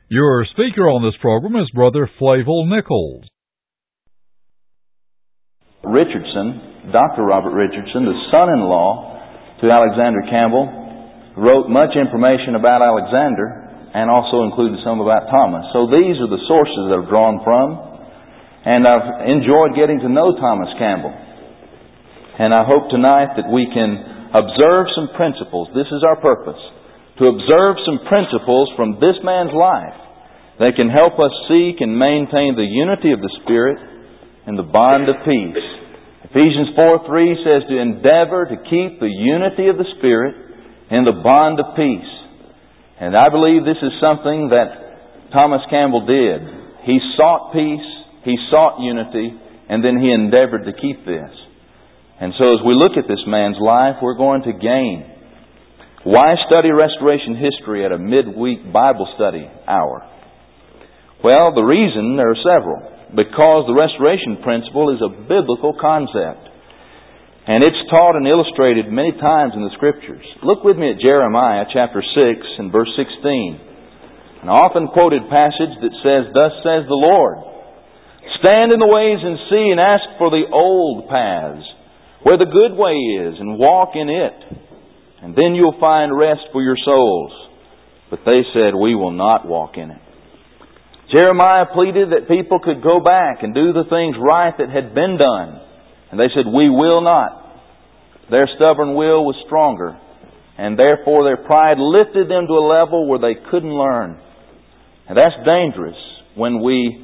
Your speaker on this program is Brother Flavel Nichols. Richardson, Dr. Robert Richardson, the son-in-law to Alexander Campbell, wrote much information about Alexander and also included some about Thomas. So these are the sources that I've drawn from, and I've enjoyed getting to know Thomas Campbell. And I hope tonight that we can observe some principles. This is our purpose, to observe some principles from this man's life that can help us seek and maintain the unity of the Spirit and the bond of peace. Ephesians 4:3 says to endeavor to keep the unity of the Spirit and the bond of peace. And I believe this is something that Thomas Campbell did. He sought peace, he sought unity, and then he endeavored to keep this. And so as we look at this man's life, we're going to gain. Why study Restoration history at a midweek Bible study hour? Well, the reason, there are several. Because the restoration principle is a biblical concept. And it's taught and illustrated many times in the Scriptures. Look with me at Jeremiah chapter 6 and verse 16. An often quoted passage that says, "Thus says the Lord, stand in the ways and see and ask for the old paths, where the good way is, and walk in it. And then you'll find rest for your souls." But they said, "We will not walk in it." Jeremiah pleaded that people could go back and do the things right that had been done. And they said, "We will not." Their stubborn will was stronger, and therefore their pride lifted them to a level where they couldn't learn. And that's dangerous when we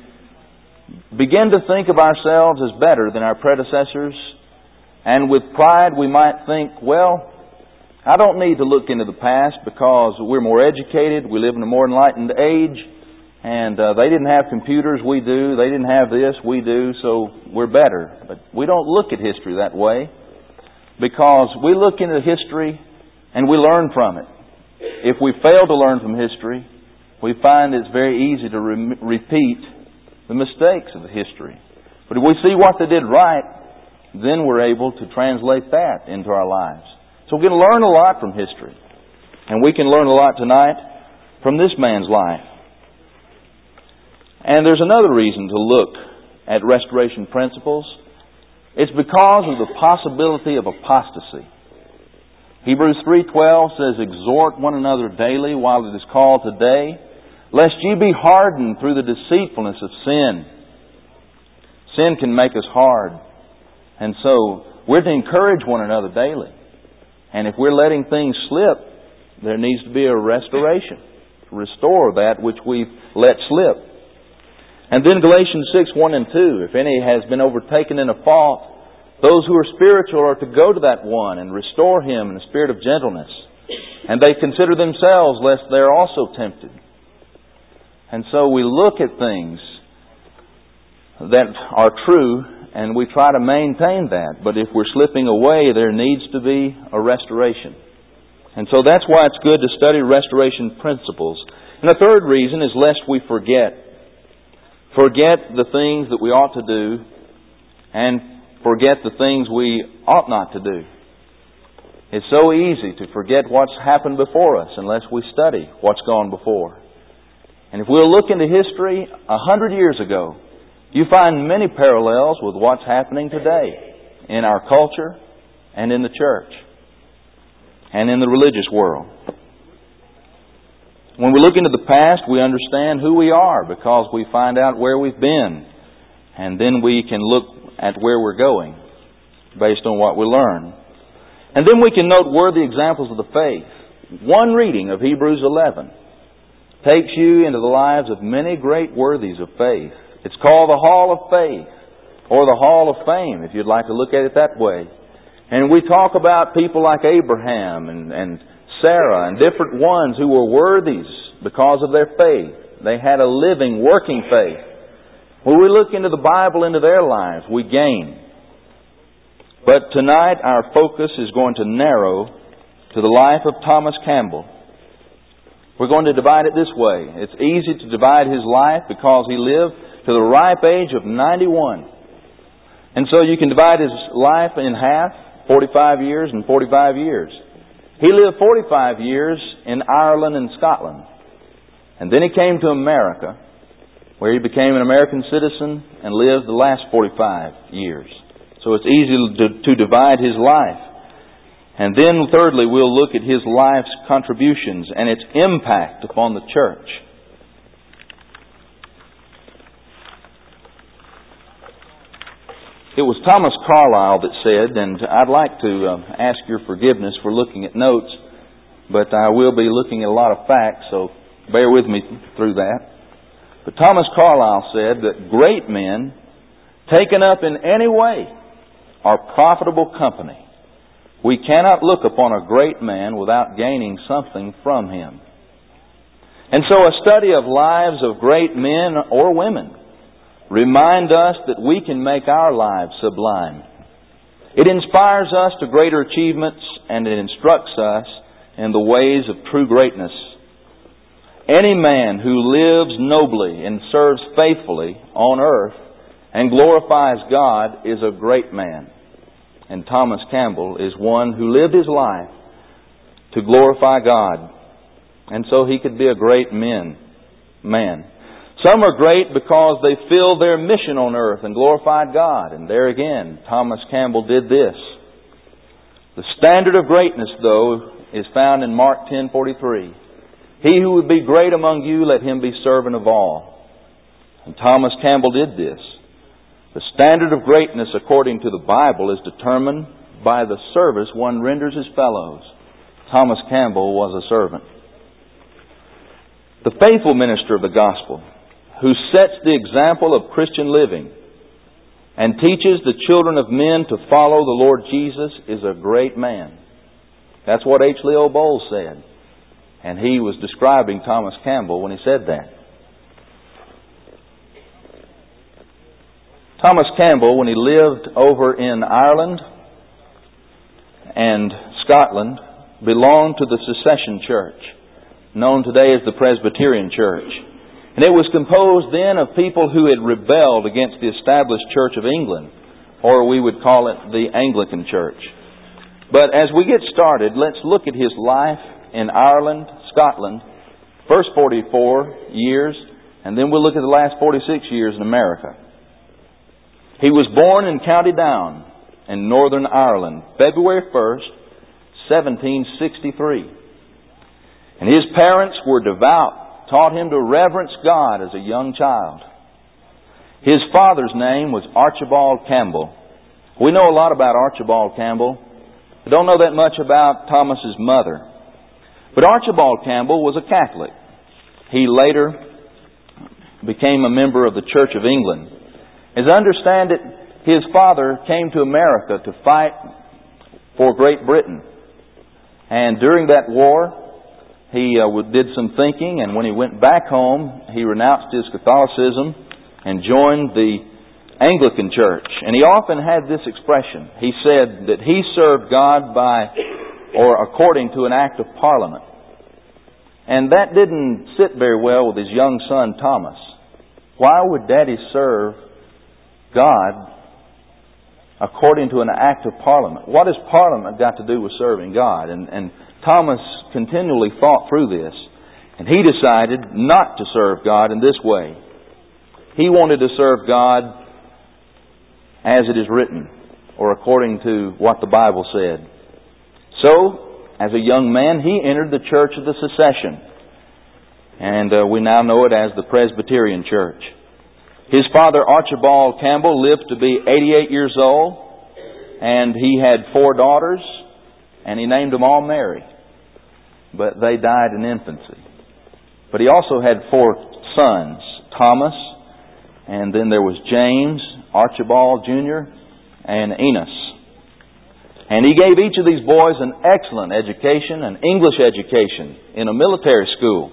begin to think of ourselves as better than our predecessors. And with pride we might think, well, I don't need to look into the past because we're more educated, we live in a more enlightened age, and they didn't have computers, we do. They didn't have this, we do, so we're better. But we don't look at history that way, because we look into history and we learn from it. If we fail to learn from history, we find it's very easy to repeat the mistakes of the history. But if we see what they did right, then we're able to translate that into our lives. So we're going to learn a lot from history. And we can learn a lot tonight from this man's life. And there's another reason to look at restoration principles. It's because of the possibility of apostasy. Hebrews 3:12 says, "Exhort one another daily while it is called today, lest ye be hardened through the deceitfulness of sin." Sin can make us hard. And so we're to encourage one another daily. And if we're letting things slip, there needs to be a restoration to restore that which we've let slip. And then Galatians 6:1 and 2, "If any has been overtaken in a fault, those who are spiritual are to go to that one and restore him in a spirit of gentleness. And they consider themselves lest they are also tempted." And so we look at things that are true and we try to maintain that. But if we're slipping away, there needs to be a restoration. And so that's why it's good to study restoration principles. And the third reason is lest we forget. Forget the things that we ought to do and forget the things we ought not to do. It's so easy to forget what's happened before us unless we study what's gone before. And if we'll look into history 100 years ago, you find many parallels with what's happening today in our culture and in the church and in the religious world. When we look into the past, we understand who we are because we find out where we've been. And then we can look at where we're going based on what we learn. And then we can note worthy examples of the faith. One reading of Hebrews 11 takes you into the lives of many great worthies of faith. It's called the Hall of Faith, or the Hall of Fame, if you'd like to look at it that way. And we talk about people like Abraham and Sarah and different ones who were worthies because of their faith. They had a living, working faith. When we look into the Bible, into their lives, we gain. But tonight our focus is going to narrow to the life of Thomas Campbell. We're going to divide it this way. It's easy to divide his life because he lived to the ripe age of 91. And so you can divide his life in half, 45 years and 45 years. He lived 45 years in Ireland and Scotland. And then he came to America, where he became an American citizen and lived the last 45 years. So it's easy to divide his life. And then thirdly, we'll look at his life's contributions and its impact upon the church. It was Thomas Carlyle that said, and I'd like to ask your forgiveness for looking at notes, but I will be looking at a lot of facts, so bear with me through that. But Thomas Carlyle said that great men, taken up in any way, are profitable company. We cannot look upon a great man without gaining something from him. And so a study of lives of great men or women remind us that we can make our lives sublime. It inspires us to greater achievements, and it instructs us in the ways of true greatness. Any man who lives nobly and serves faithfully on earth and glorifies God is a great man. And Thomas Campbell is one who lived his life to glorify God. And so he could be a great man. Some are great because they filled their mission on earth and glorified God. And there again, Thomas Campbell did this. The standard of greatness, though, is found in Mark 10:43. He who would be great among you, let him be servant of all. And Thomas Campbell did this. The standard of greatness, according to the Bible, is determined by the service one renders his fellows. Thomas Campbell was a servant. The faithful minister of the gospel, who sets the example of Christian living and teaches the children of men to follow the Lord Jesus, is a great man. That's what H. Leo Bowles said. And he was describing Thomas Campbell when he said that. Thomas Campbell, when he lived over in Ireland and Scotland, belonged to the Secession Church, known today as the Presbyterian Church. And it was composed then of people who had rebelled against the established Church of England, or we would call it the Anglican Church. But as we get started, let's look at his life in Ireland, Scotland, first 44 years, and then we'll look at the last 46 years in America. He was born in County Down in Northern Ireland, February 1st, 1763. And his parents were devout, taught him to reverence God as a young child. His father's name was Archibald Campbell. We know a lot about Archibald Campbell. We don't know that much about Thomas's mother. But Archibald Campbell was a Catholic. He later became a member of the Church of England. As I understand it, his father came to America to fight for Great Britain. And during that war, he did some thinking, and when he went back home, he renounced his Catholicism and joined the Anglican Church. And he often had this expression. He said that he served God by or according to an act of Parliament. And that didn't sit very well with his young son, Thomas. Why would Daddy serve God according to an act of Parliament? What has Parliament got to do with serving God? And Thomas continually thought through this, and he decided not to serve God in this way. He wanted to serve God as it is written, or according to what the Bible said. So, as a young man, he entered the Church of the Secession, and we now know it as the Presbyterian Church. His father, Archibald Campbell, lived to be 88 years old, and he had 4 daughters, and he named them all Mary. But they died in infancy. But he also had 4 sons, Thomas, and then there was James, Archibald Jr., and Enos. And he gave each of these boys an excellent education, an English education, in a military school.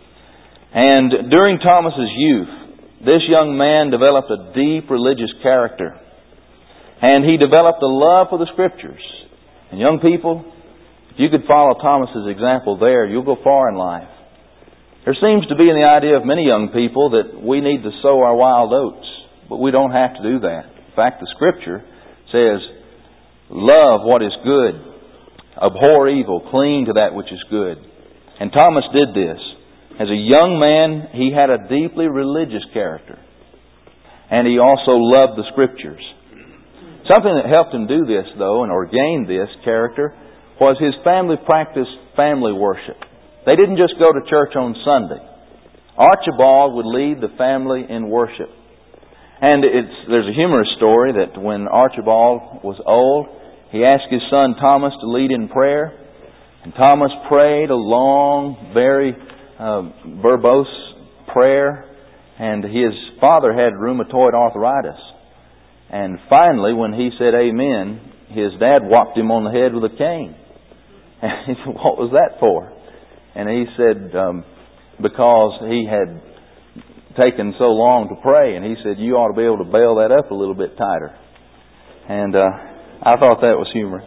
And during Thomas's youth, this young man developed a deep religious character. And he developed a love for the Scriptures. And young people, if you could follow Thomas's example there, you'll go far in life. There seems to be in the idea of many young people that we need to sow our wild oats. But we don't have to do that. In fact, the Scripture says, love what is good, abhor evil, cling to that which is good. And Thomas did this. As a young man, he had a deeply religious character. And he also loved the Scriptures. Something that helped him do this, though, and ordained this character, was his family practiced family worship. They didn't just go to church on Sunday. Archibald would lead the family in worship. And there's a humorous story that when Archibald was old, he asked his son Thomas to lead in prayer. And Thomas prayed a long, very verbose prayer. And his father had rheumatoid arthritis. And finally, when he said amen, his dad whopped him on the head with a cane. And he said, "What was that for?" And he said, because he had taken so long to pray. And he said, "You ought to be able to bail that up a little bit tighter." And I thought that was humorous.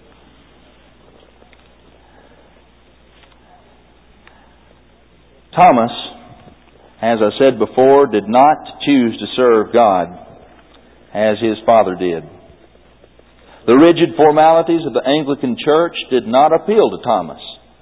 Thomas, as I said before, did not choose to serve God as his father did. The rigid formalities of the Anglican Church did not appeal to Thomas.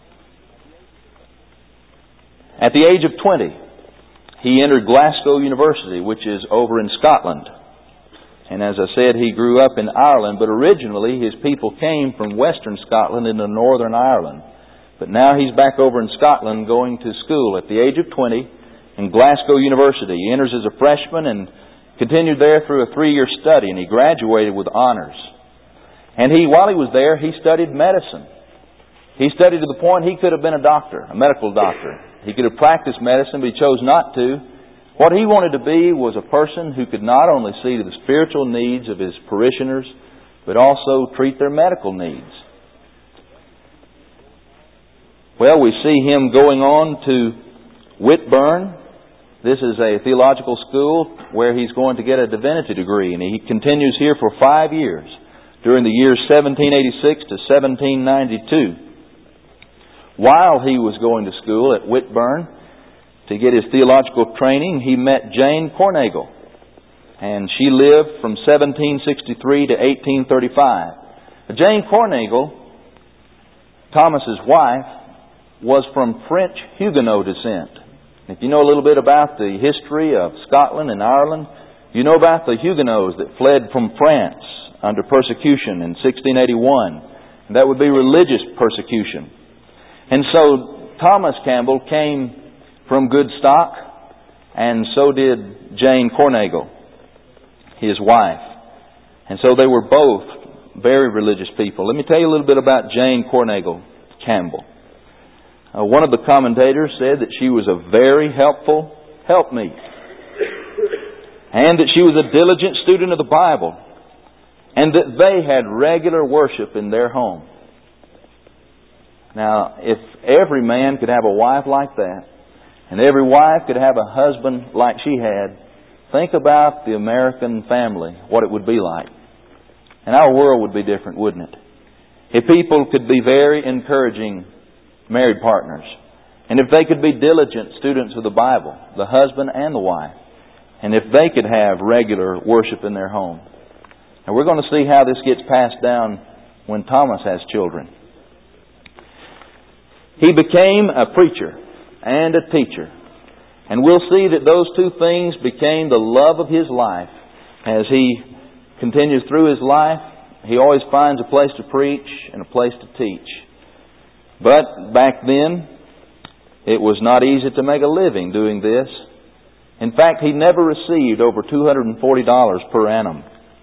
At the age of 20, he entered Glasgow University, which is over in Scotland. And as I said, he grew up in Ireland, but originally his people came from western Scotland into northern Ireland. But now he's back over in Scotland going to school at the age of 20 in Glasgow University. He enters as a freshman and continued there through a 3-year study, and he graduated with honors. And while he was there, he studied medicine. He studied to the point he could have been a doctor, a medical doctor. He could have practiced medicine, but he chose not to. What he wanted to be was a person who could not only see to the spiritual needs of his parishioners, but also treat their medical needs. Well, we see him going on to Whitburn. This is a theological school where he's going to get a divinity degree, and he continues here for 5 years, during the years 1786 to 1792. While he was going to school at Whitburn to get his theological training, he met Jane Cornagle. And she lived from 1763 to 1835. Jane Cornagle, Thomas's wife, was from French Huguenot descent. If you know a little bit about the history of Scotland and Ireland, you know about the Huguenots that fled from France under persecution in 1681. And that would be religious persecution. And so Thomas Campbell came from good stock, and so did Jane Cornagle, his wife. And so they were both very religious people. Let me tell you a little bit about Jane Cornagle Campbell. One of the commentators said that she was a very helpful helpmeet, and that she was a diligent student of the Bible, and that they had regular worship in their home. Now, if every man could have a wife like that, and every wife could have a husband like she had, think about the American family, what it would be like. And our world would be different, wouldn't it? If people could be very encouraging married partners, and if they could be diligent students of the Bible, the husband and the wife, and if they could have regular worship in their home. And we're going to see how this gets passed down when Thomas has children. He became a preacher and a teacher. And we'll see that those two things became the love of his life. As he continues through his life, he always finds a place to preach and a place to teach. But back then, it was not easy to make a living doing this. In fact, he never received over $240 per annum.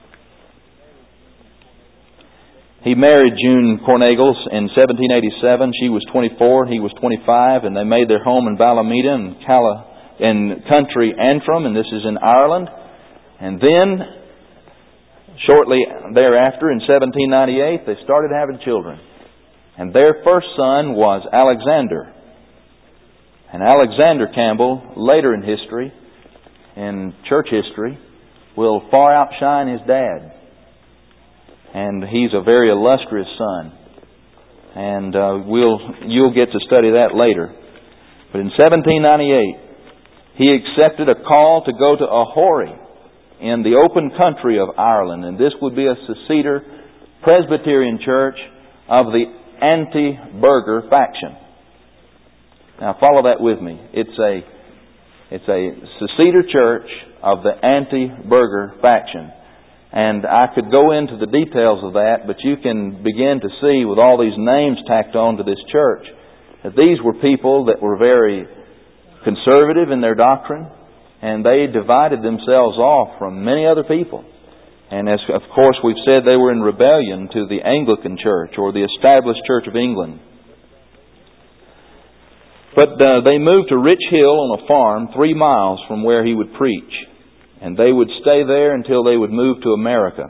He married June Cornagle in 1787. She was 24, he was 25, and they made their home in Ballymena in country Antrim, and this is in Ireland. And then, shortly thereafter, in 1798, they started having children. And their first son was Alexander. And Alexander Campbell, later in history, in church history, will far outshine his dad. And he's a very illustrious son. And you'll get to study that later. But in 1798, he accepted a call to go to Ahori in the open country of Ireland. And this would be a Seceder Presbyterian church of the anti-Burger faction. Now follow that with me. It's a seceder church of the anti-Burger faction. And I could go into the details of that, but you can begin to see with all these names tacked on to this church that these were people that were very conservative in their doctrine, and they divided themselves off from many other people. And as of course we've said, they were in rebellion to the Anglican Church or the Established Church of England. But they moved to Rich Hill on a farm 3 miles from where he would preach. And they would stay there until they would move to America.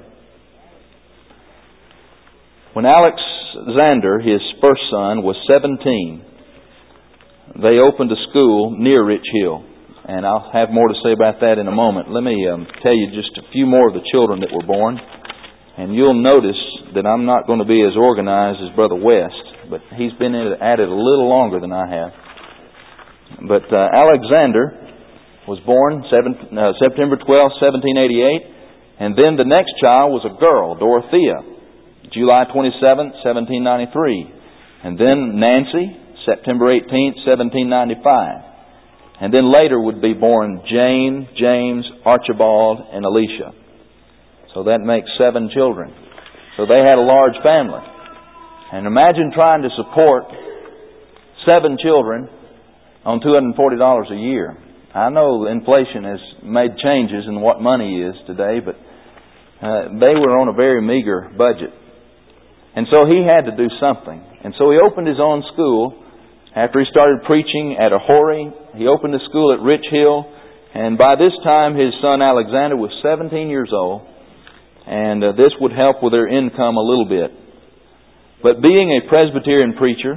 When Alexander, his first son, was 17, they opened a school near Rich Hill. And I'll have more to say about that in a moment. Let me tell you just a few more of the children that were born. And you'll notice that I'm not going to be as organized as Brother West, but he's been at it a little longer than I have. But Alexander was born September 12, 1788. And then the next child was a girl, Dorothea, July 27, 1793. And then Nancy, September 18, 1795. And then later would be born Jane, James, Archibald, and Alicia. So that makes 7 children. So they had a large family. And imagine trying to support 7 children on $240 a year. I know inflation has made changes in what money is today, but they were on a very meager budget. And so he had to do something. And so he opened his own school. After he started preaching at Ahori, he opened a school at Rich Hill. And by this time, his son Alexander was 17 years old. And this would help with their income a little bit. But being a Presbyterian preacher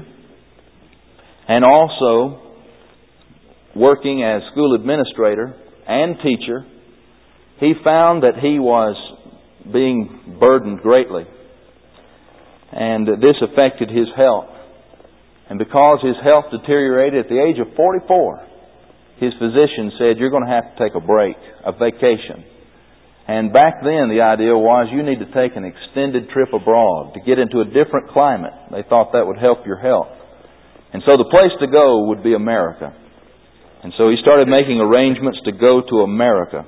and also working as school administrator and teacher, he found that he was being burdened greatly. And this affected his health. And because his health deteriorated at the age of 44, his physician said, "You're going to have to take a break, a vacation." And back then the idea was you need to take an extended trip abroad to get into a different climate. They thought that would help your health. And so the place to go would be America. And so he started making arrangements to go to America.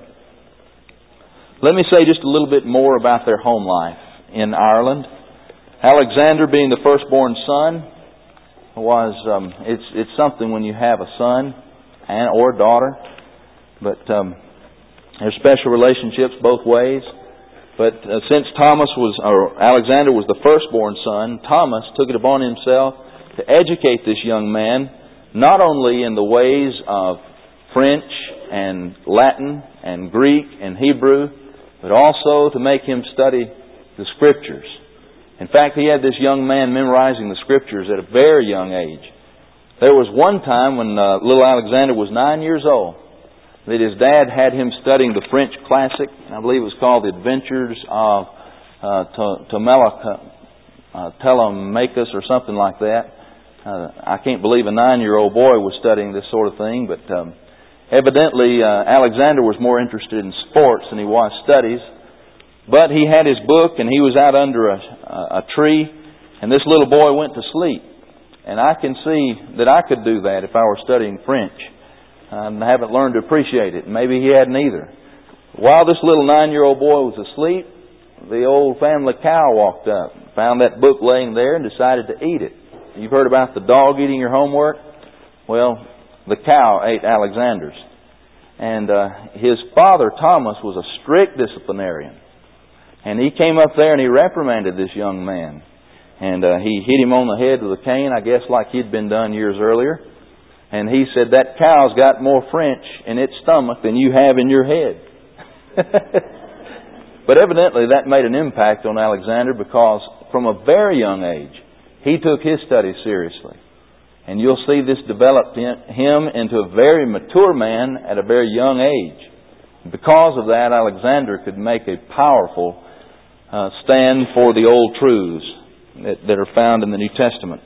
Let me say just a little bit more about their home life in Ireland. Alexander, being the firstborn son, was it's something when you have a son and or daughter, but there's special relationships both ways. But since Alexander was the firstborn son, Thomas took it upon himself to educate this young man not only in the ways of French and Latin and Greek and Hebrew, but also to make him study the Scriptures. In fact, he had this young man memorizing the Scriptures at a very young age. There was one time when little Alexander was 9 years old that his dad had him studying the French classic. I believe it was called The Adventures of Telemachus or something like that. I can't believe a 9-year-old boy was studying this sort of thing, but evidently Alexander was more interested in sports than he was studies. But he had his book and he was out under a tree, and this little boy went to sleep. And I can see that I could do that if I were studying French. I haven't learned to appreciate it. Maybe he hadn't either. While this little 9-year-old boy was asleep, the old family cow walked up, found that book laying there, and decided to eat it. You've heard about the dog eating your homework? Well, the cow ate Alexander's. And his father, Thomas, was a strict disciplinarian. And he came up there and he reprimanded this young man. And he hit him on the head with a cane, I guess like he'd been done years earlier. And he said, "That cow's got more French in its stomach than you have in your head." But evidently that made an impact on Alexander, because from a very young age, he took his studies seriously. And you'll see this developed him into a very mature man at a very young age. Because of that, Alexander could make a powerful stand for the old truths that are found in the New Testament.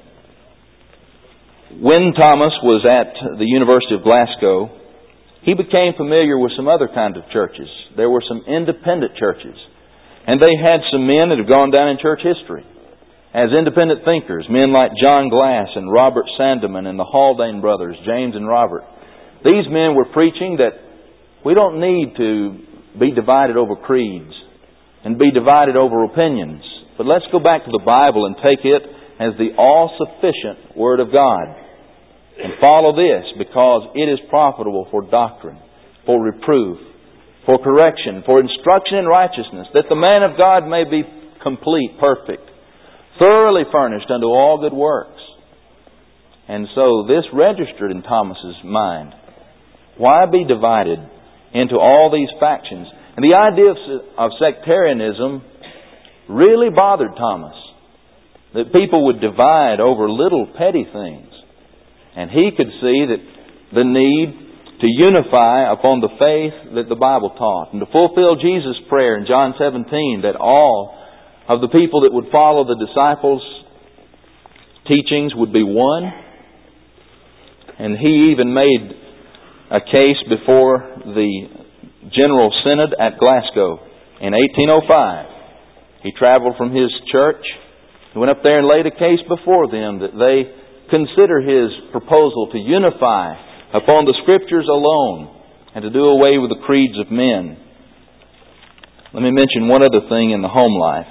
When Thomas was at the University of Glasgow, he became familiar with some other kind of churches. There were some independent churches. And they had some men that have gone down in church history. as independent thinkers, men like John Glass and Robert Sandeman and the Haldane brothers, James and Robert. These men were preaching that we don't need to be divided over creeds and be divided over opinions. But let's go back to the Bible and take it as the all-sufficient Word of God. And follow this, because it is profitable for doctrine, for reproof, for correction, for instruction in righteousness, that the man of God may be complete, perfect, thoroughly furnished unto all good works. And so this registered in Thomas's mind. Why be divided into all these factions? And the idea of sectarianism really bothered Thomas. That people would divide over little petty things. And he could see that the need to unify upon the faith that the Bible taught, and to fulfill Jesus' prayer in John 17 that all of the people that would follow the disciples' teachings would be one. And he even made a case before the General Synod at Glasgow in 1805. He traveled from his church. He went up there and laid a case before them that they consider his proposal to unify upon the Scriptures alone and to do away with the creeds of men. Let me mention one other thing in the home life.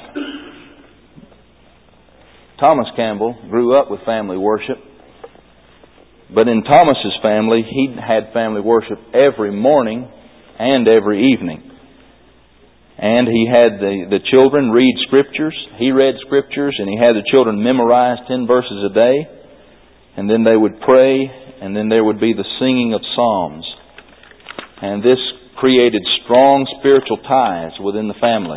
Thomas Campbell grew up with family worship. But in Thomas's family, he had family worship every morning and every evening. And he had the children read Scriptures. He read Scriptures, and he had the children memorize 10 verses a day. And then they would pray, and then there would be the singing of psalms. And this created strong spiritual ties within the family.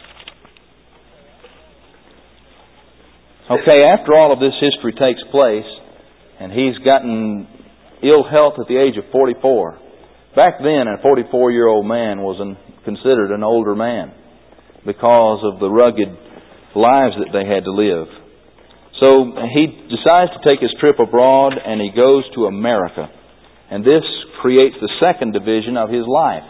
Okay, after all of this history takes place, and he's gotten ill health at the age of 44. Back then, a 44-year-old man was considered an older man because of the rugged lives that they had to live. So he decides to take his trip abroad, and he goes to America. And this creates the second division of his life.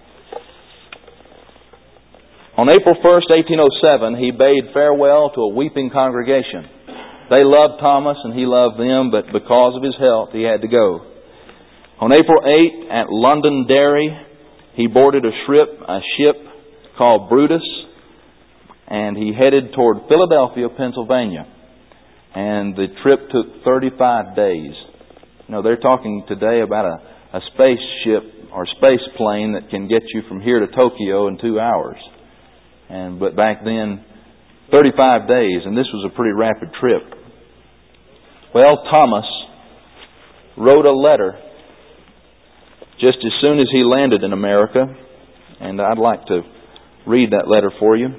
On April 1st, 1807, he bade farewell to a weeping congregation. They loved Thomas and he loved them, but because of his health, he had to go. On April 8, at Londonderry, he boarded a ship called Brutus, and he headed toward Philadelphia, Pennsylvania. And the trip took 35 days. You know, they're talking today about a spaceship or space plane that can get you from here to Tokyo in 2 hours. But back then, 35 days, and this was a pretty rapid trip. Well, Thomas wrote a letter just as soon as he landed in America, and I'd like to read that letter for you.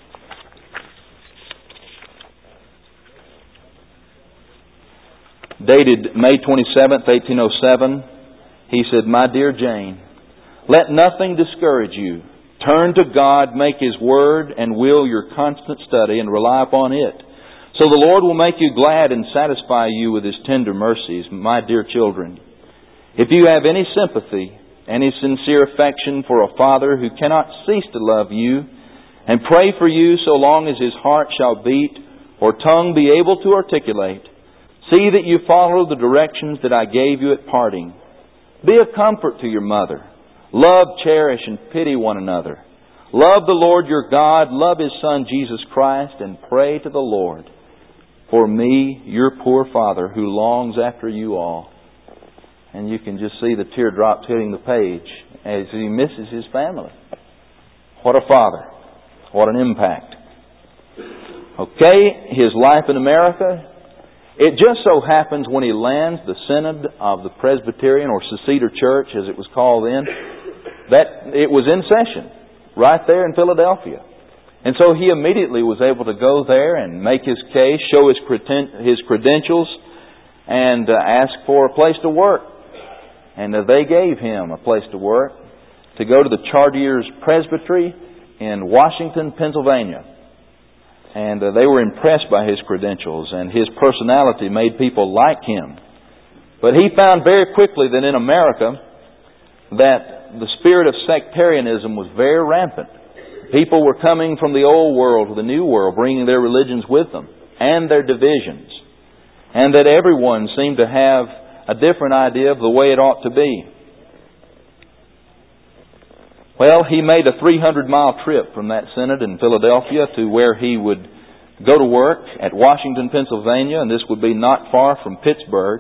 Dated May 27th, 1807, he said, "My dear Jane, let nothing discourage you. Turn to God, make His Word and will your constant study, and rely upon it. So the Lord will make you glad and satisfy you with His tender mercies, my dear children. If you have any sympathy, any sincere affection for a Father who cannot cease to love you, and pray for you so long as His heart shall beat, or tongue be able to articulate, see that you follow the directions that I gave you at parting. Be a comfort to your mother. Love, cherish, and pity one another. Love the Lord your God, love His Son Jesus Christ, and pray to the Lord for me, your poor father, who longs after you all." And you can just see the teardrops hitting the page as he misses his family. What a father. What an impact. Okay, his life in America. It just so happens when he lands the Synod of the Presbyterian or Seceder Church, as it was called then, that it was in session right there in Philadelphia. And so he immediately was able to go there and make his case, show his credentials, and ask for a place to work. And they gave him a place to work, to go to the Chartiers Presbytery in Washington, Pennsylvania. And they were impressed by his credentials, and his personality made people like him. But he found very quickly that in America that the spirit of sectarianism was very rampant. People were coming from the old world to the new world, bringing their religions with them. and their divisions, and that everyone seemed to have a different idea of the way it ought to be. Well, he made a 300-mile trip from that synod in Philadelphia to where he would go to work at Washington, Pennsylvania, and this would be not far from Pittsburgh.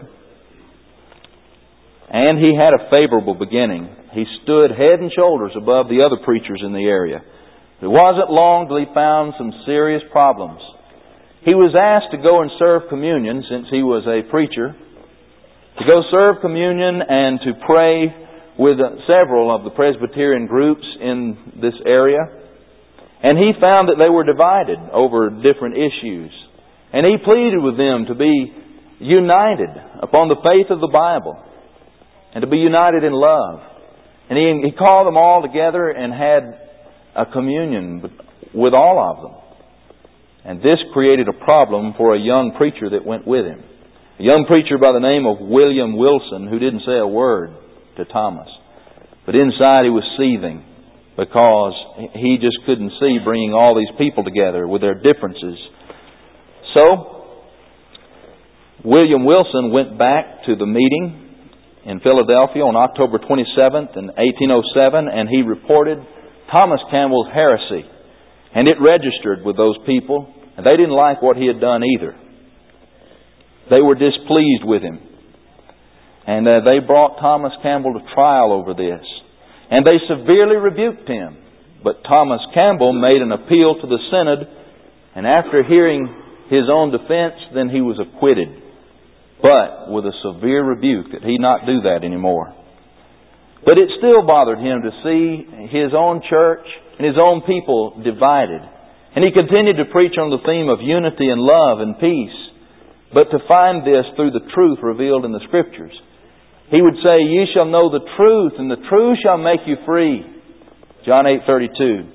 And he had a favorable beginning. He stood head and shoulders above the other preachers in the area. It wasn't long till he found some serious problems. He was asked to go and serve communion, since he was a preacher, to go serve communion and to pray with several of the Presbyterian groups in this area. And he found that they were divided over different issues. And he pleaded with them to be united upon the faith of the Bible and to be united in love. And he called them all together and had a communion with all of them. And this created a problem for a young preacher that went with him. A young preacher by the name of William Wilson, who didn't say a word to Thomas. But inside he was seething, because he just couldn't see bringing all these people together with their differences. So, William Wilson went back to the meeting in Philadelphia on October 27th in 1807, and he reported Thomas Campbell's heresy. And it registered with those people, and they didn't like what he had done either. They were displeased with him. And they brought Thomas Campbell to trial over this. And they severely rebuked him. But Thomas Campbell made an appeal to the synod, and after hearing his own defense, then he was acquitted. But with a severe rebuke that he not do that anymore. But it still bothered him to see his own church and his own people divided. And he continued to preach on the theme of unity and love and peace, but to find this through the truth revealed in the Scriptures. He would say, "Ye shall know the truth, and the truth shall make you free." John 8:32.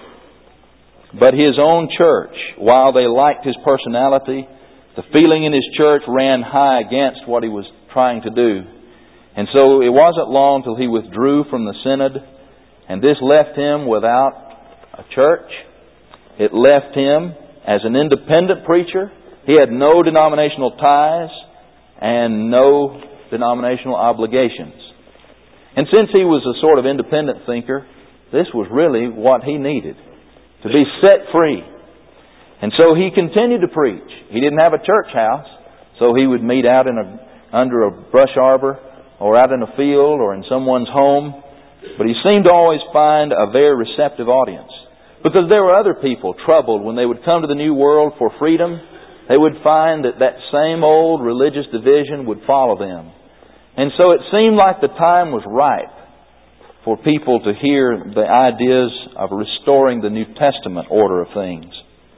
But his own church, while they liked his personality, the feeling in his church ran high against what he was trying to do. And so it wasn't long till he withdrew from the synod, and this left him without a church. It left him as an independent preacher. He had no denominational ties and no denominational obligations. And since he was a sort of independent thinker, this was really what he needed, to be set free. And so he continued to preach. He didn't have a church house, so he would meet out under a brush arbor or out in a field or in someone's home. But he seemed to always find a very receptive audience, because there were other people troubled when they would come to the New World for freedom. They would find that same old religious division would follow them. And so it seemed like the time was ripe for people to hear the ideas of restoring the New Testament order of things.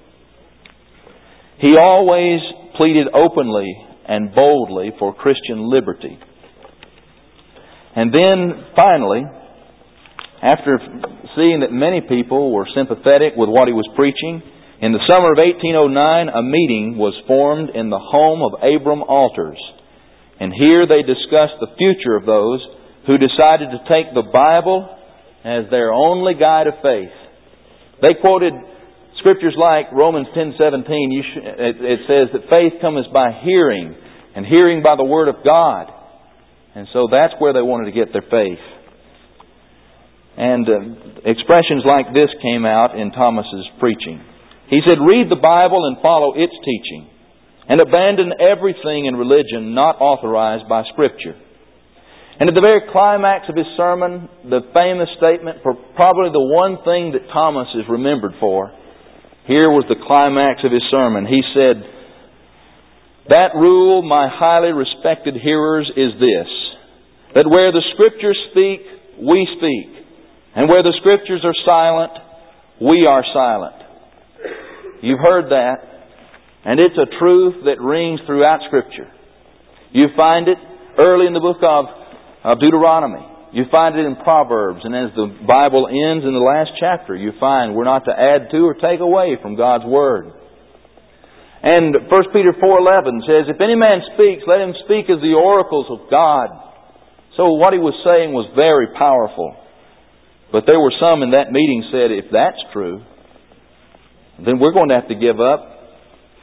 He always pleaded openly and boldly for Christian liberty. And then finally, after seeing that many people were sympathetic with what he was preaching, in the summer of 1809, a meeting was formed in the home of Abram Alters. And here they discussed the future of those who decided to take the Bible as their only guide of faith. They quoted scriptures like Romans 10:17. It says that faith comes by hearing, and hearing by the Word of God. And so that's where they wanted to get their faith. And expressions like this came out in Thomas's preaching. He said, "Read the Bible and follow its teaching, and abandon everything in religion not authorized by Scripture." And at the very climax of his sermon, the famous statement, for probably the one thing that Thomas is remembered for, here was the climax of his sermon. He said, "That rule, my highly respected hearers, is this, that where the Scriptures speak, we speak, and where the Scriptures are silent, we are silent." You've heard that, and it's a truth that rings throughout Scripture. You find it early in the book of Deuteronomy. You find it in Proverbs, and as the Bible ends in the last chapter, you find we're not to add to or take away from God's Word. And 1 Peter 4:11 says, "If any man speaks, let him speak as the oracles of God." So what he was saying was very powerful. But there were some in that meeting said, if that's true, then we're going to have to give up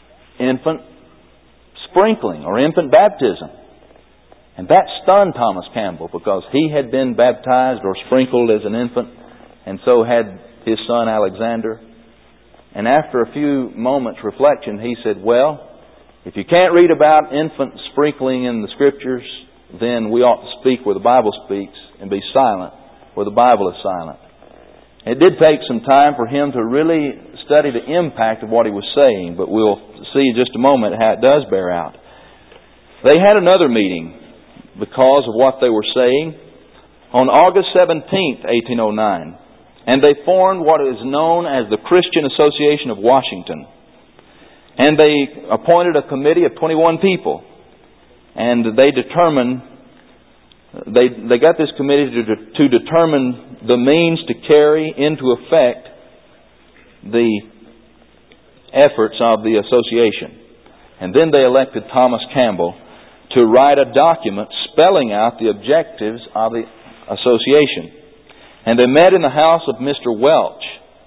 infant sprinkling or infant baptism. And that stunned Thomas Campbell, because he had been baptized or sprinkled as an infant, and so had his son Alexander. And after a few moments' reflection, he said, well, if you can't read about infant sprinkling in the Scriptures, then we ought to speak where the Bible speaks and be silent where the Bible is silent. It did take some time for him to really study the impact of what he was saying, but we'll see in just a moment how it does bear out. They had another meeting because of what they were saying on August 17th, 1809, and they formed what is known as the Christian Association of Washington. And they appointed a committee of 21 people, and they determined they got this committee to determine the means to carry into effect the efforts of the association. And then they elected Thomas Campbell to write a document spelling out the objectives of the association. And they met in the house of Mr. Welch.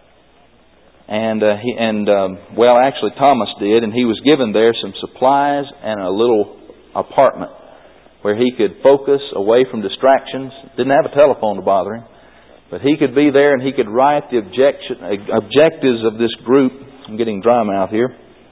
Actually Thomas did, and he was given there some supplies and a little apartment where he could focus away from distractions. Didn't have a telephone to bother him, but he could be there and he could write the objectives of this group. I'm getting dry mouth here.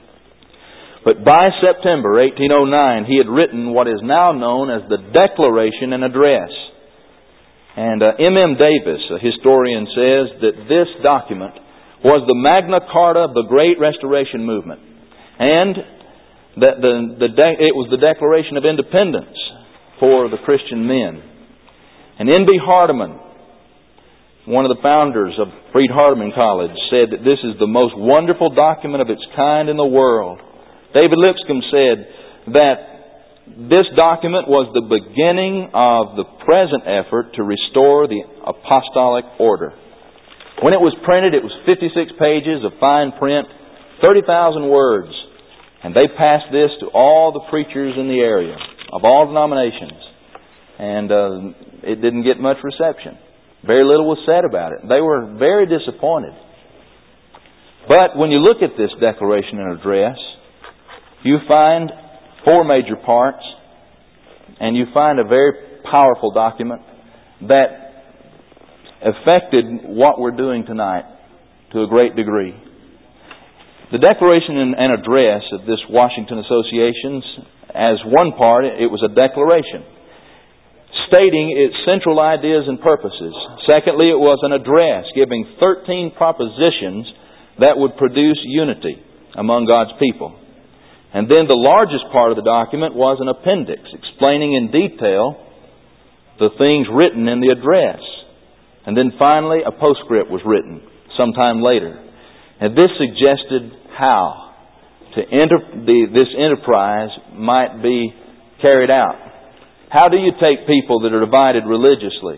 But by September 1809, he had written what is now known as the Declaration and Address. And M.M. Davis, a historian, says that this document was the Magna Carta of the Great Restoration Movement, and that it was the Declaration of Independence for the Christian men. And N.B. Hardeman, one of the founders of Freed-Hardeman College, said that this is the most wonderful document of its kind in the world. David Lipscomb said that this document was the beginning of the present effort to restore the apostolic order. When it was printed, it was 56 pages of fine print, 30,000 words. And they passed this to all the preachers in the area, of all denominations. And it didn't get much reception. Very little was said about it. They were very disappointed. But when you look at this Declaration and Address, you find 4 major parts, and you find a very powerful document that affected what we're doing tonight to a great degree. The Declaration and Address of this Washington Association, as one part, it was a declaration stating its central ideas and purposes. Secondly, it was an address giving 13 propositions that would produce unity among God's people. And then the largest part of the document was an appendix explaining in detail the things written in the address. And then finally, a postscript was written sometime later. And this suggested how this enterprise might be carried out. How do you take people that are divided religiously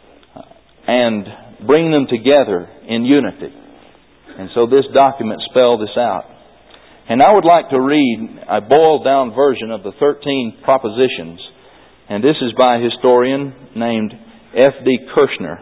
and bring them together in unity? And so this document spelled this out. And I would like to read a boiled down version of the 13 propositions. And this is by a historian named F.D. Kirshner.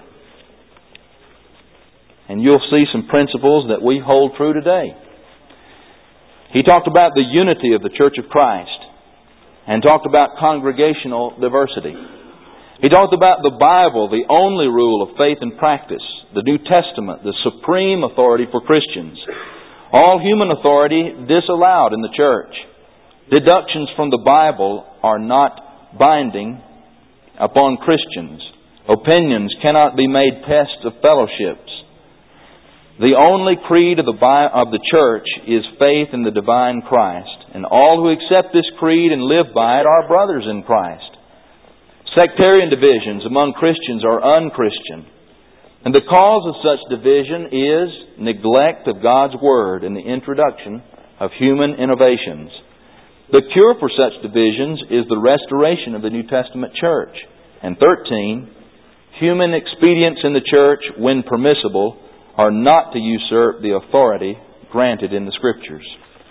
And you'll see some principles that we hold true today. He talked about the unity of the Church of Christ and talked about congregational diversity. He talked about the Bible, the only rule of faith and practice, the New Testament, the supreme authority for Christians, all human authority disallowed in the church. Deductions from the Bible are not binding upon Christians. Opinions cannot be made tests of fellowships. The only creed of the church is faith in the divine Christ, and all who accept this creed and live by it are brothers in Christ. Sectarian divisions among Christians are unchristian, and the cause of such division is neglect of God's Word and the introduction of human innovations. The cure for such divisions is the restoration of the New Testament church. And 13, human expedients in the church, when permissible, are not to usurp the authority granted in the Scriptures.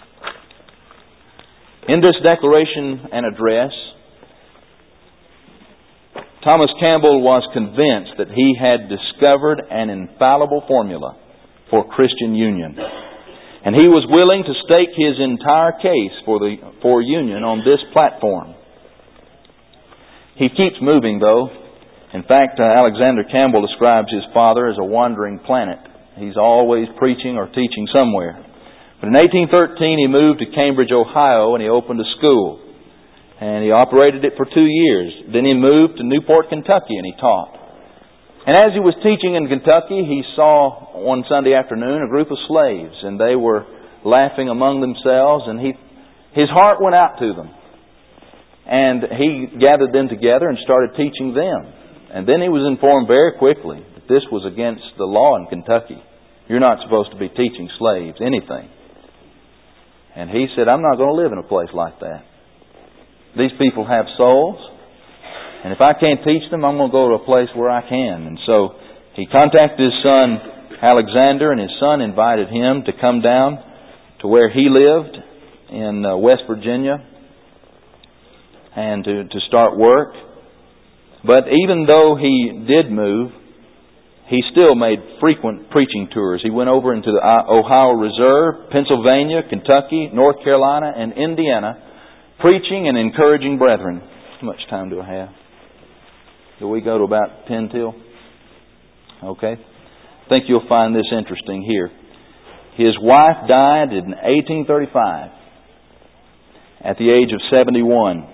In this Declaration and Address, Thomas Campbell was convinced that he had discovered an infallible formula for Christian union. And he was willing to stake his entire case for Union on this platform. He keeps moving, though. In fact, Alexander Campbell describes his father as a wandering planet. He's always preaching or teaching somewhere. But in 1813, he moved to Cambridge, Ohio, and he opened a school. And he operated it for 2 years. Then he moved to Newport, Kentucky, and he taught. And as he was teaching in Kentucky, he saw one Sunday afternoon a group of slaves, and they were laughing among themselves, and his heart went out to them. And he gathered them together and started teaching them. And then he was informed very quickly that this was against the law in Kentucky. You're not supposed to be teaching slaves anything. And he said, I'm not going to live in a place like that. These people have souls, and if I can't teach them, I'm going to go to a place where I can. And so he contacted his son Alexander, and his son invited him to come down to where he lived in West Virginia and to start work. But even though he did move, he still made frequent preaching tours. He went over into the Ohio Reserve, Pennsylvania, Kentucky, North Carolina, and Indiana, preaching and encouraging brethren. How much time do I have? Do we go to about 10 till? Okay. I think you'll find this interesting here. His wife died in 1835 at the age of 71.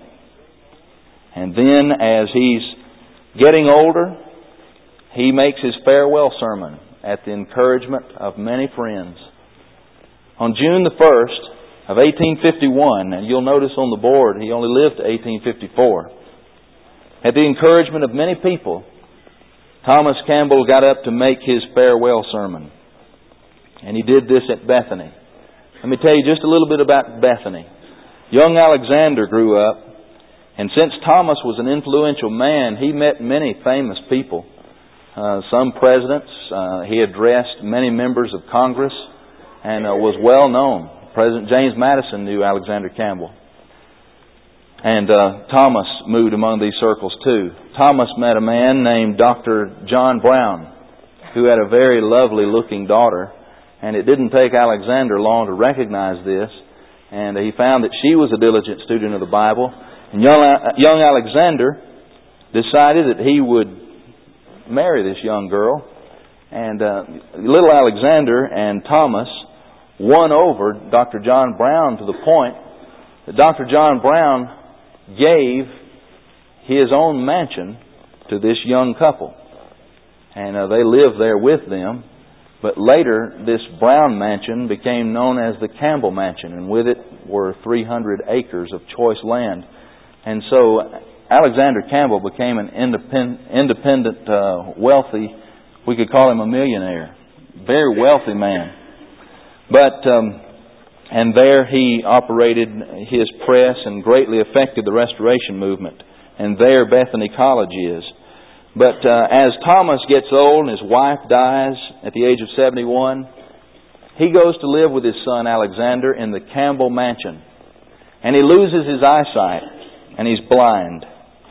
And then as he's getting older, he makes his farewell sermon at the encouragement of many friends. On June the 1st of 1851, and you'll notice on the board he only lived to 1854, at the encouragement of many people, Thomas Campbell got up to make his farewell sermon. And he did this at Bethany. Let me tell you just a little bit about Bethany. Young Alexander grew up, and since Thomas was an influential man, he met many famous people. Some presidents. He addressed many members of Congress and was well known. President James Madison knew Alexander Campbell. And Thomas moved among these circles too. Thomas met a man named Dr. John Brown, who had a very lovely looking daughter. And it didn't take Alexander long to recognize this. And he found that she was a diligent student of the Bible. And young Alexander decided that he would marry this young girl. And little Alexander and Thomas won over Dr. John Brown to the point that Dr. John Brown gave his own mansion to this young couple. And they lived there with them. But later, this Brown mansion became known as the Campbell Mansion, and with it were 300 acres of choice land. And so Alexander Campbell became an independent, wealthy, we could call him a millionaire, very wealthy man. But and there he operated his press and greatly affected the Restoration movement. And there Bethany College is. But as Thomas gets old and his wife dies at the age of 71, he goes to live with his son Alexander in the Campbell Mansion. And he loses his eyesight, and he's blind.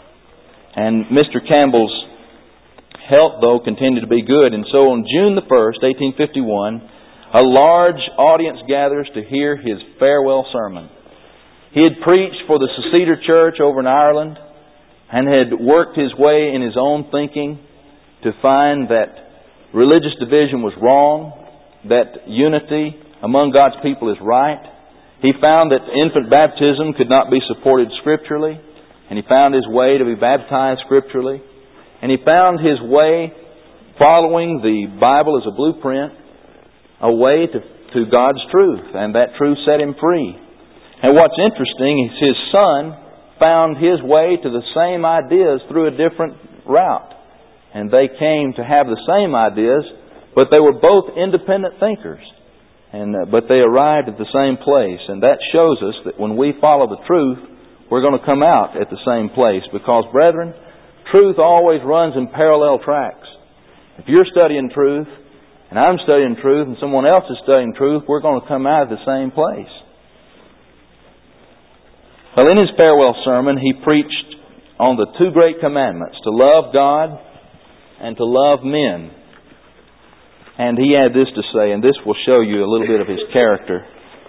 And Mr. Campbell's health, though, continued to be good. And so on June the 1st, 1851, a large audience gathers to hear his farewell sermon. He had preached for the Seceder Church over in Ireland, and had worked his way in his own thinking to find that religious division was wrong, that unity among God's people is right. He found that infant baptism could not be supported scripturally, and he found his way to be baptized scripturally. And he found his way, following the Bible as a blueprint, a way to God's truth, and that truth set him free. And what's interesting is his son found his way to the same ideas through a different route. And they came to have the same ideas, but they were both independent thinkers. But they arrived at the same place. And that shows us that when we follow the truth, we're going to come out at the same place. Because, brethren, truth always runs in parallel tracks. If you're studying truth, and I'm studying truth, and someone else is studying truth, we're going to come out at the same place. Well, in his farewell sermon, he preached on the two great commandments, to love God and to love men. And he had this to say, and this will show you a little bit of his character.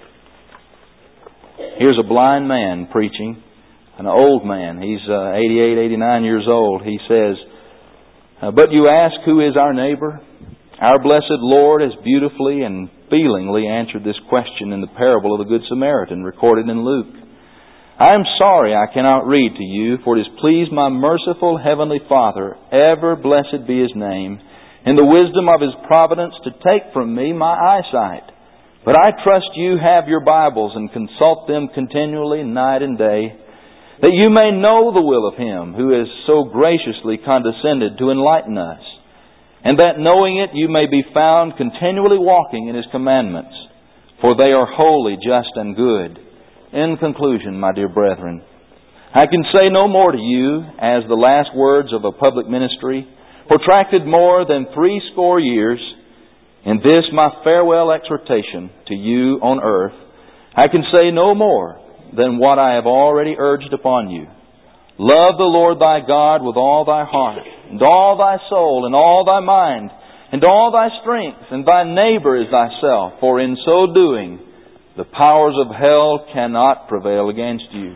Here's a blind man preaching, an old man. He's 88, 89 years old. He says, "But you ask, who is our neighbor? Our blessed Lord has beautifully and feelingly answered this question in the parable of the Good Samaritan recorded in Luke. I am sorry I cannot read to you, for it has pleased my merciful Heavenly Father, ever blessed be His name, in the wisdom of His providence to take from me my eyesight. But I trust you have your Bibles and consult them continually night and day, that you may know the will of Him who has so graciously condescended to enlighten us, and that knowing it you may be found continually walking in His commandments, for they are holy, just, and good." In conclusion, my dear brethren, I can say no more to you as the last words of a public ministry, protracted more than 80 years, in this my farewell exhortation to you on earth. I can say no more than what I have already urged upon you. Love the Lord thy God with all thy heart, and all thy soul, and all thy mind, and all thy strength, and thy neighbor as thyself, for in so doing the powers of hell cannot prevail against you.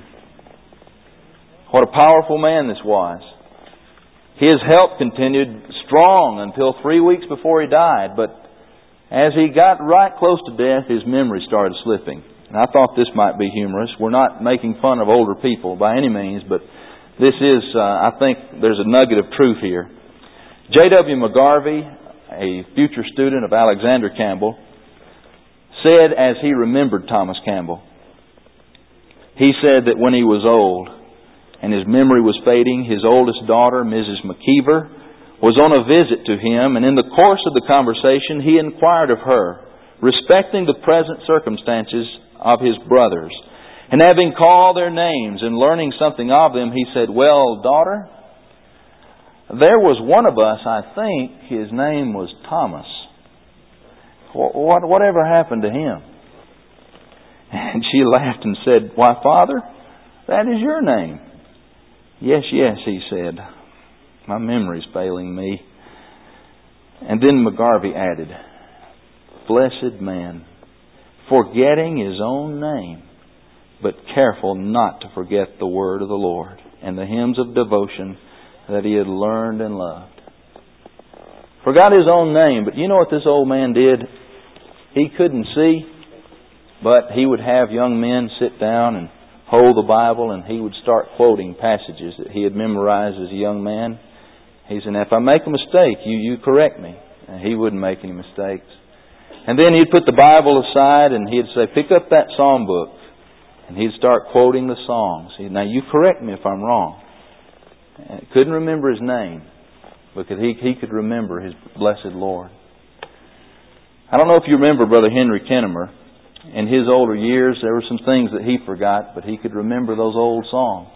What a powerful man this was. His health continued strong until 3 weeks before he died, but as he got right close to death, his memory started slipping. And I thought this might be humorous. We're not making fun of older people by any means, but this is, I think there's a nugget of truth here. J.W. McGarvey, a future student of Alexander Campbell, said as he remembered Thomas Campbell, he said that when he was old and his memory was fading, his oldest daughter, Mrs. McKeever, was on a visit to him, and in the course of the conversation he inquired of her respecting the present circumstances of his brothers. And having called their names and learning something of them, he said, "Well, daughter, there was one of us, I think his name was Thomas. Whatever happened to him?" And she laughed and said, "Why, Father, that is your name." Yes, he said. "My memory's failing me." And then McGarvey added, "Blessed man, forgetting his own name, but careful not to forget the word of the Lord and the hymns of devotion that he had learned and loved." Forgot his own name, but you know what this old man did? He couldn't see, but he would have young men sit down and hold the Bible, and he would start quoting passages that he had memorized as a young man. He said, "If I make a mistake, you correct me." And he wouldn't make any mistakes. And then he'd put the Bible aside and he'd say, "Pick up that psalm book." And he'd start quoting the songs. "Now you correct me if I'm wrong." And couldn't remember his name, because he could remember his blessed Lord. I don't know if you remember Brother Henry Kennemer. In his older years, there were some things that he forgot, but he could remember those old songs.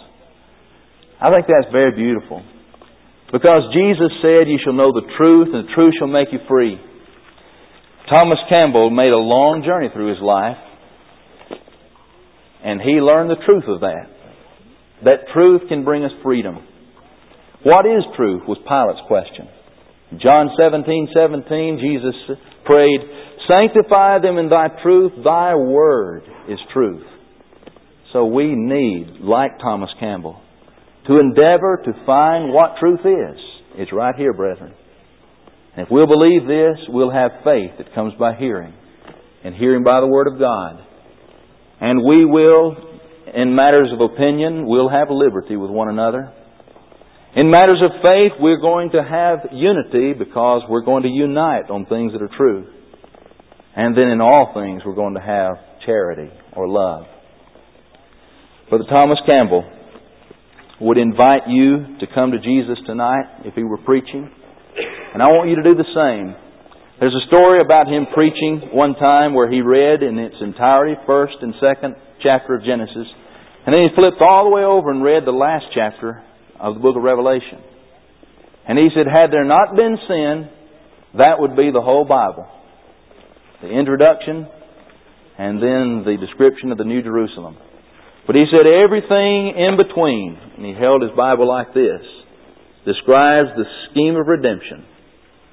I think that's very beautiful. Because Jesus said, "You shall know the truth, and the truth shall make you free." Thomas Campbell made a long journey through his life, and he learned the truth of that. That truth can bring us freedom. What is truth was Pilate's question. In John 17:17, Jesus prayed, "Sanctify them in thy truth, thy word is truth." So we need, like Thomas Campbell, to endeavor to find what truth is. It's right here, brethren. And if we'll believe this, we'll have faith that comes by hearing, and hearing by the Word of God. And we will, in matters of opinion, we'll have liberty with one another. In matters of faith, we're going to have unity because we're going to unite on things that are true. And then in all things, we're going to have charity or love. Brother Thomas Campbell would invite you to come to Jesus tonight if he were preaching. And I want you to do the same. There's a story about him preaching one time where he read in its entirety, 1st and 2nd chapter of Genesis. And then he flipped all the way over and read the last chapter of the book of Revelation. And he said, had there not been sin, that would be the whole Bible. The introduction and then the description of the New Jerusalem. But he said everything in between, and he held his Bible like this, describes the scheme of redemption.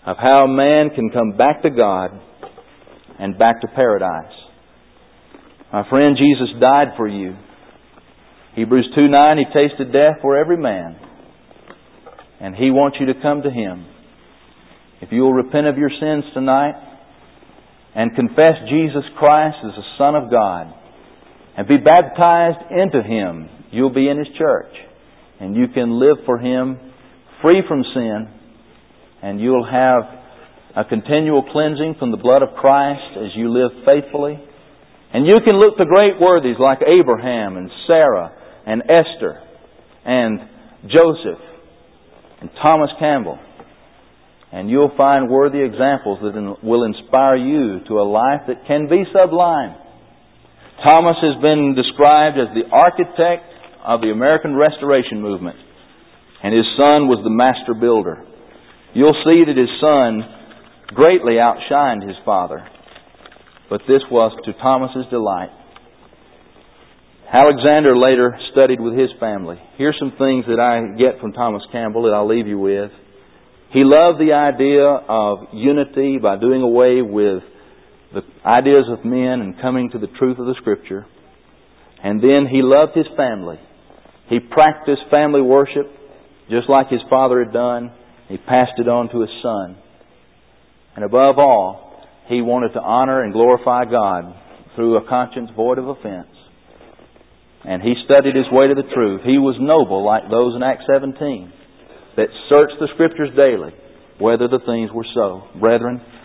of how man can come back to God and back to paradise. My friend, Jesus died for you. Hebrews 2:9, He tasted death for every man. And He wants you to come to Him. If you will repent of your sins tonight and confess Jesus Christ as the Son of God and be baptized into Him, you'll be in His church. And you can live for Him free from sin, and you'll have a continual cleansing from the blood of Christ as you live faithfully. And you can look to great worthies like Abraham and Sarah and Esther and Joseph and Thomas Campbell, and you'll find worthy examples that will inspire you to a life that can be sublime. Thomas has been described as the architect of the American Restoration Movement, and his son was the master builder. You'll see that his son greatly outshined his father, but this was to Thomas's delight. Alexander later studied with his family. Here's some things that I get from Thomas Campbell that I'll leave you with. He loved the idea of unity by doing away with the ideas of men and coming to the truth of the Scripture. And then he loved his family. He practiced family worship just like his father had done. He passed it on to his son. And above all, he wanted to honor and glorify God through a conscience void of offense. And he studied his way to the truth. He was noble like those in Acts 17 that searched the Scriptures daily, whether the things were so. Brethren,